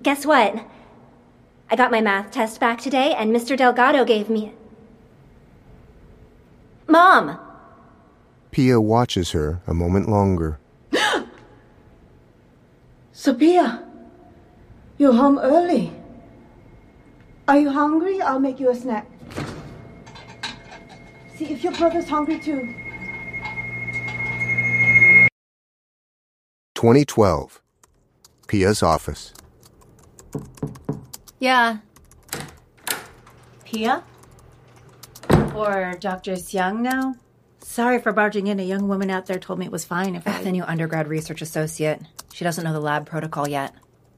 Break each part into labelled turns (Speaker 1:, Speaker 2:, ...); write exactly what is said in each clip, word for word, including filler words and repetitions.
Speaker 1: Guess what? I got my math test back today, and Mister Delgado gave me... Mom!
Speaker 2: Pia watches her a moment longer.
Speaker 3: Sophia, you're home early. Are you hungry? I'll make you a snack. See if your brother's hungry too.
Speaker 2: twenty twelve. Pia's office.
Speaker 4: Yeah. Pia? Or Doctor Xiang now? Sorry for barging in. A young woman out there told me it was fine if I...
Speaker 5: The new undergrad research associate. She doesn't know the lab protocol yet.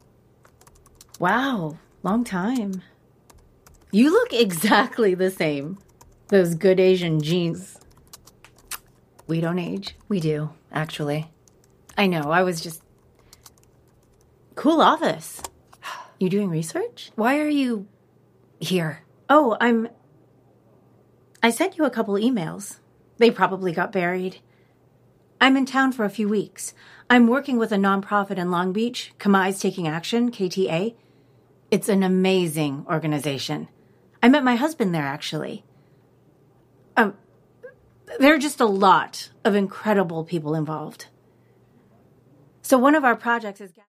Speaker 4: Wow, long time. You look exactly the same. Those good Asian genes. We don't age.
Speaker 5: We do, actually.
Speaker 4: I know, I was just... Cool office. You doing research?
Speaker 5: Why are you here?
Speaker 4: Oh, I'm... I sent you a couple emails. They probably got buried. I'm in town for a few weeks. I'm working with a nonprofit in Long Beach, Kamai's Taking Action, K T A. It's an amazing organization. I met my husband there, actually. Um, there are just a lot of incredible people involved. So one of our projects is...